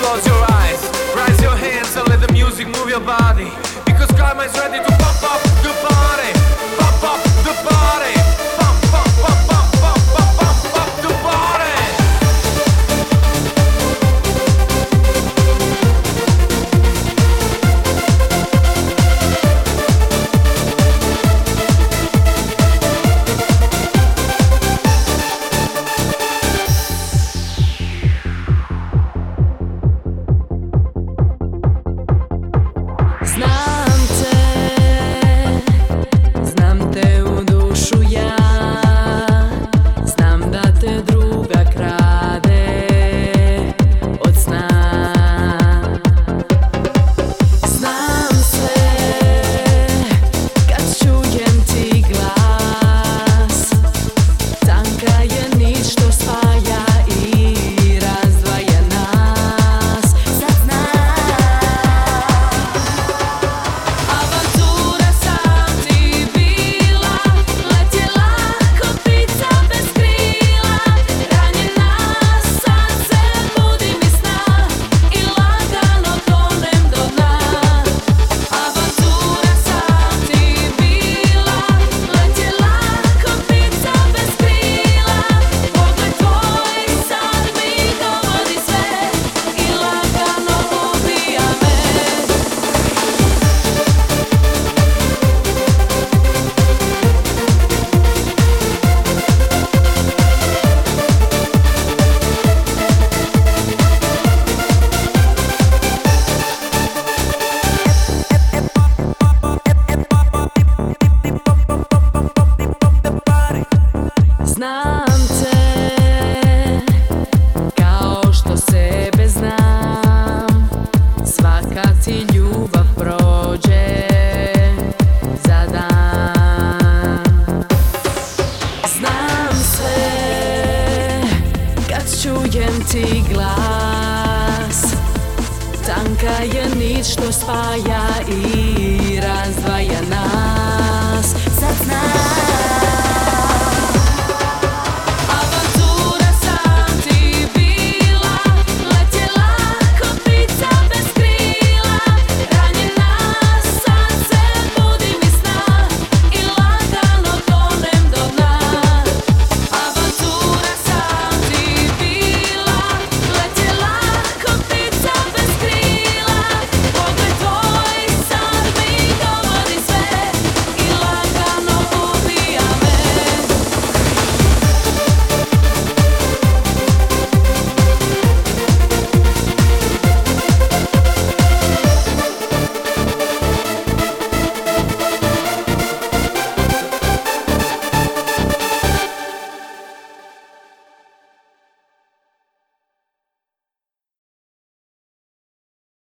close your eyes, raise your hands and let the music move your body. Because karma is ready to pump up the party. Pump up the party. Pump, pump, pump, pump, pump, pump, pump up the party. Znam te u dušu ja, znam da te druga krade od sna. Znam sve kad čujem ti glas, tanka je nić što spaja i razdvaja nas. Sad znam, avantura sam ti bila, letjela ko ptica bez krila. Ranjena sad se budim iz sna i lagano tonem do dna. Avantura sam ti bila, letjela ko ptica bez krila. Pogled tvoj sad mi dovodi sve i lagano ubija me. Znam te kao što sebe znam, svaka ti ljubav prođe za dan. Znam sve kad čujem ti glas, tanka je nić što spaja i razdvaja nas. Sad znam.